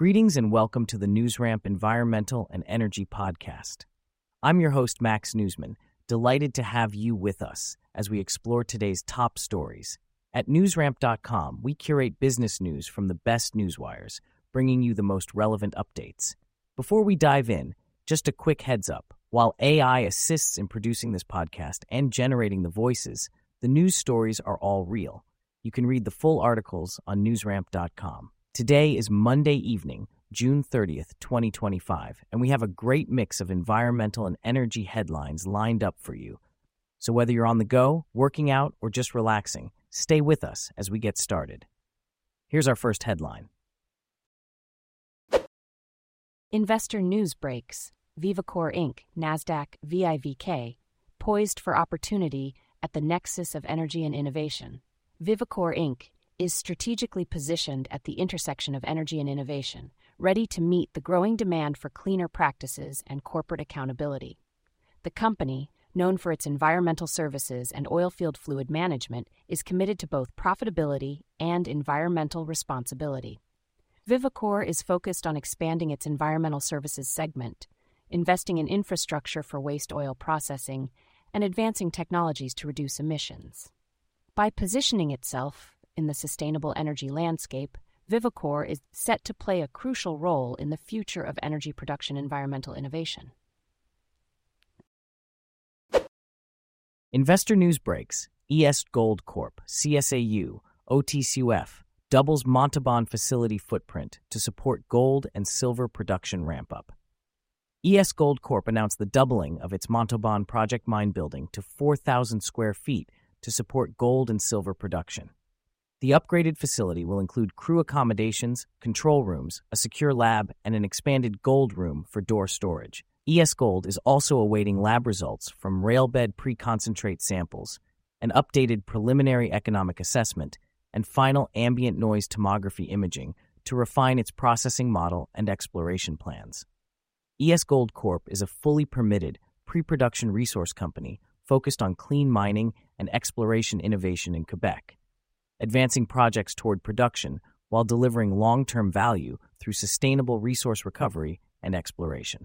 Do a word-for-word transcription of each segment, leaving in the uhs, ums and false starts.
Greetings and welcome to the NewsRamp Environmental and Energy Podcast. I'm your host, Max Newsman, delighted to have you with us as we explore today's top stories. At newsramp dot com, we curate business news from the best newswires, bringing you the most relevant updates. Before we dive in, just a quick heads up. While A I assists in producing this podcast and generating the voices, the news stories are all real. You can read the full articles on newsramp dot com. Today is Monday evening, June thirtieth, twenty twenty-five, and we have a great mix of environmental and energy headlines lined up for you. So whether you're on the go, working out, or just relaxing, stay with us as we get started. Here's our first headline. Investor news breaks. Vivacor Incorporated, NASDAQ V I V K, poised for opportunity at the nexus of energy and innovation. Vivacor Incorporated is strategically positioned at the intersection of energy and innovation, ready to meet the growing demand for cleaner practices and corporate accountability. The company, known for its environmental services and oilfield fluid management, is committed to both profitability and environmental responsibility. Vivacor is focused on expanding its environmental services segment, investing in infrastructure for waste oil processing, and advancing technologies to reduce emissions. By positioning itself in the sustainable energy landscape, Vivacor is set to play a crucial role in the future of energy production and environmental innovation. Investor news breaks. E S Gold Corporation, C S A U, O T C U F, doubles Montauban facility footprint to support gold and silver production ramp-up. E S Gold Corporation announced the doubling of its Montauban project mine building to four thousand square feet to support gold and silver production. The upgraded facility will include crew accommodations, control rooms, a secure lab, and an expanded gold room for door storage. E S Gold is also awaiting lab results from railbed pre-concentrate samples, an updated preliminary economic assessment, and final ambient noise tomography imaging to refine its processing model and exploration plans. E S Gold Corporation is a fully permitted pre-production resource company focused on clean mining and exploration innovation in Quebec, advancing projects toward production while delivering long-term value through sustainable resource recovery and exploration.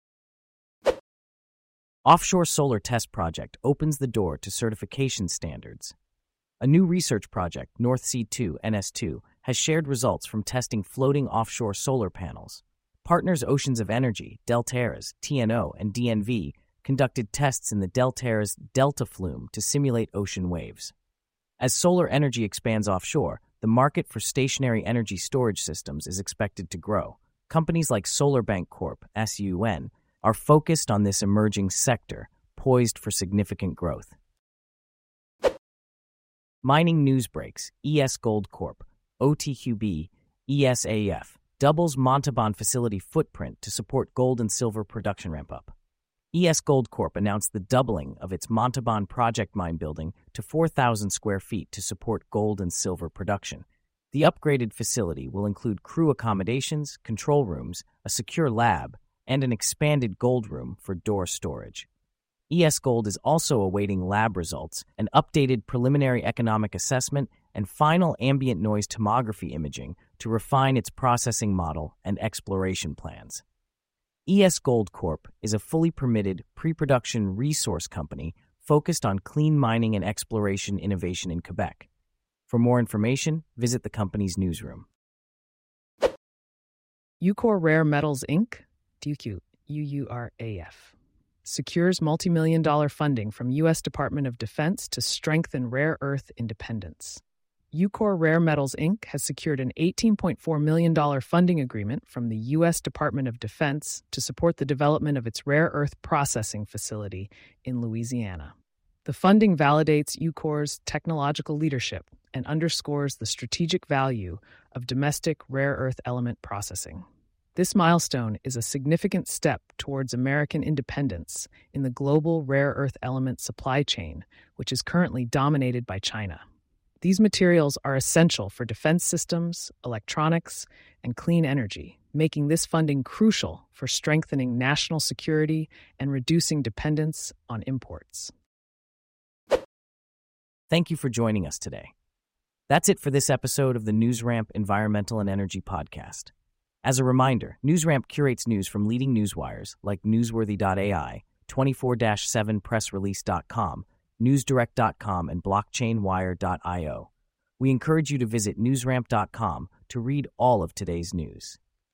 Offshore Solar Test Project opens the door to certification standards. A new research project, North Sea two N S two, has shared results from testing floating offshore solar panels. Partners Oceans of Energy, Deltares, T N O, and D N V conducted tests in the Deltares Delta Flume to simulate ocean waves. As solar energy expands offshore, the market for stationary energy storage systems is expected to grow. Companies like SolarBank Corp, S U N, are focused on this emerging sector, poised for significant growth. Mining news breaks. E S Gold Corporation, O T Q B, E S A F, doubles Montauban facility footprint to support gold and silver production ramp-up. E S Gold Corporation announced the doubling of its Montauban project mine building to four thousand square feet to support gold and silver production. The upgraded facility will include crew accommodations, control rooms, a secure lab, and an expanded gold room for door storage. E S Gold is also awaiting lab results, an updated preliminary economic assessment, and final ambient noise tomography imaging to refine its processing model and exploration plans. E S Gold Corporation is a fully permitted pre-production resource company focused on clean mining and exploration innovation in Quebec. For more information, visit the company's newsroom. Ucore Rare Metals Incorporated, D Q, U U R A F, secures multi-million dollar funding from U S Department of Defense to strengthen rare earth independence. Ucore Rare Metals Incorporated has secured an eighteen point four million dollars funding agreement from the U S Department of Defense to support the development of its rare earth processing facility in Louisiana. The funding validates Ucore's technological leadership and underscores the strategic value of domestic rare earth element processing. This milestone is a significant step towards American independence in the global rare earth element supply chain, which is currently dominated by China. These materials are essential for defense systems, electronics, and clean energy, making this funding crucial for strengthening national security and reducing dependence on imports. Thank you for joining us today. That's it for this episode of the NewsRamp Environmental and Energy Podcast. As a reminder, NewsRamp curates news from leading newswires like newsworthy dot A I, twenty-four seven press release dot com, newsdirect dot com, and blockchain wire dot io. We encourage you to visit newsramp dot com to read all of today's news.